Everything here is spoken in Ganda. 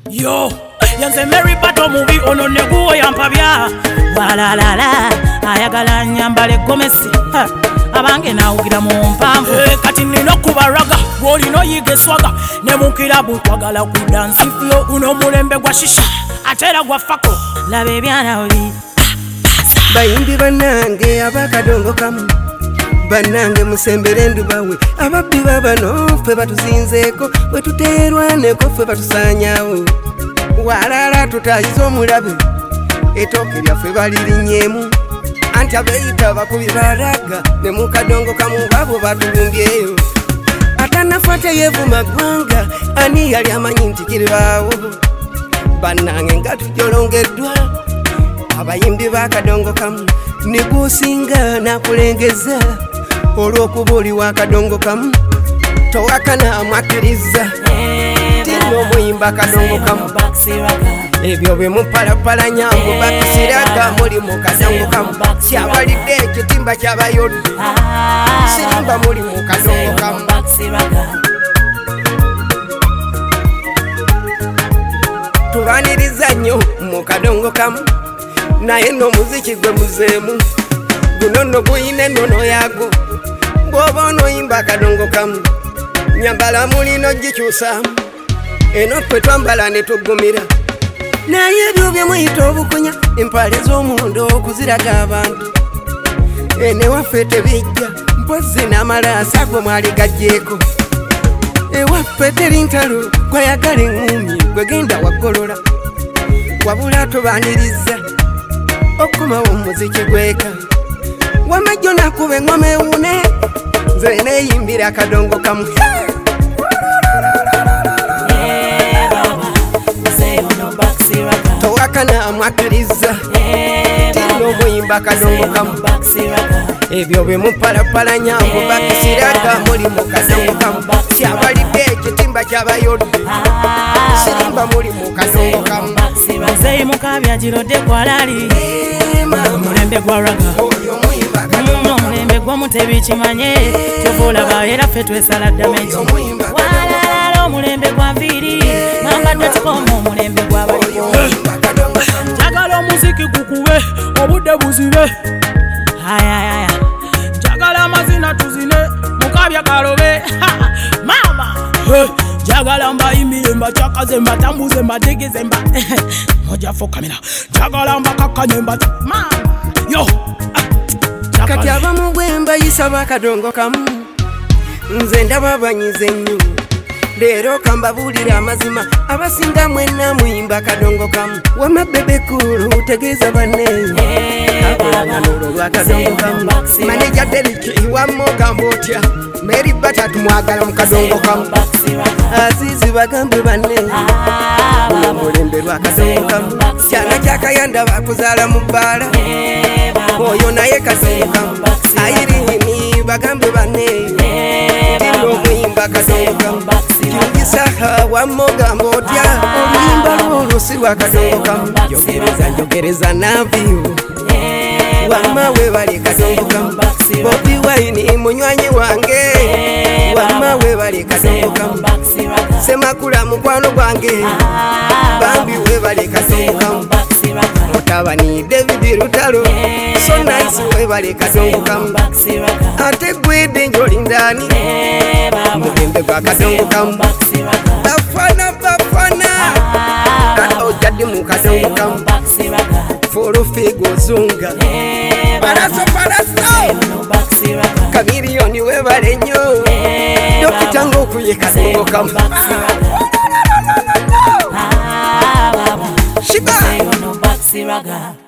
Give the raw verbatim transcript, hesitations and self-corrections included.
Yo, yanze Mary Bato movie ono neguo yampabya. Walalala, ayagala nyambale gomesi. Abange nawugira mu mpamvu. Eh, kati nino kubaraga, woli no yige swaga. Ne mukira bukwagala ku dance floor uno mulembe gwa shisha. Atera gwa fako, labe byana obi. Bayimbi banange abakadongo kamu. Banange musembere ndubawe ababbi babano ffe batuzinzeeko bwe tuteerwaneko ffe batusaanyawo walala tutayiza omulabe ettooke lyaffe balirinyemu anti abeeyita bakubi baraga ne mu kadongo kamu babo batulumbyeyo atanafa teyeevuma ggwanga ani yali amanyi nti kiribaawo bannange nga tujolongeddwa abayimbi b'akadongo kamu ne gusinga nakulengeza olw'okuba oli w'akadongo kamu towakana amwakkiriza tino omuyimba akadongo kamu ebyo bwe mupalapalanya mbu bakisiraga muli mu kadongo kamu kyabalidde ekitimba kyabayodde sirimba muli mu kadongo kamu tubaniriza nnyo mu kadongo kamu naye n'omuziki gwe muzeemu guno nno guyina ennono yaago bw'oba onoyimba akadongo kamu nyambala mulino gikyusa eno twe twambala ne tuggumira naye ebyo bye muyita obukunya empale z'omundo okuziraga abantu enewaffe tebijja mpozi n'amalaasa gwe mwali gajjeeko ewaffe teri ntalo gwayagala eŋŋumi gwe genda waggolola wabula tubaniriza okumawo omuziki gweka wamajjo nakuba engoma ewune nze neeyimbira akadongo kamu towakana amwakkiriza tino omuyimba akadongo kamu ebyo bwe mupalapalanya mbu bakisiraga muli mu kadongo kamu kyabalidde ekitimba kyabayodde sirimba muli mu kadongo kamu Muzeyi mukabya girodde gwalali omulembe gwa raga omulembe gwa mutebi kimanye kyovulaba era ffe twesala dameji walala omulembe gwa nviiri mambadde tukoma omulembe gw'abaliko njagala omuziki gukube obudde buzibe ayayaya njagala amazina tuzine mukabya galobe mama njagala mbayimbire mbakyakaze mbatambuze mbategeze mba moja fo kamera njagala mbakakanye mba mama yo kati abamu bwe mbayisa bakadongo kamu nze ndaba banyize nnyo leero kambabuulira amazima abasinga mwenna muyimba akadongo kamu wama bebekulu tegeeza banneeyo kakolagano lwakadongo kamu maneja deriki wamogamba otya Mary Bato tumwagala mu kadongo kamu azizi bagambe banneeyo omulembe lwakadongo kamu kyana kyakayanda bakuzaala mu bbaala oyo naye kadongo kamu ayirini bagambe banneeyo tino omuyimba akadongo kamu kingisaha wamogamba otya oluyimba lwolwo si lwakadongo kamu jogereza njogereza naviyo wama webale kadongo kamu Bobi Wine munywanyi wange wama webale kadongo kamu Semakula mukwano gwange bambi webale kadongo kamu mutabani David Lutalo so nice webale kadongo kamu ate gwedde njoli ndani mulembe gwa kadongo kamu bafana bafana kata ojjadde mu kadongo kamu folo figo zunga paraso paraso kamiliyoni webale nnyo dokita ng'okuye kadongo kamu shiba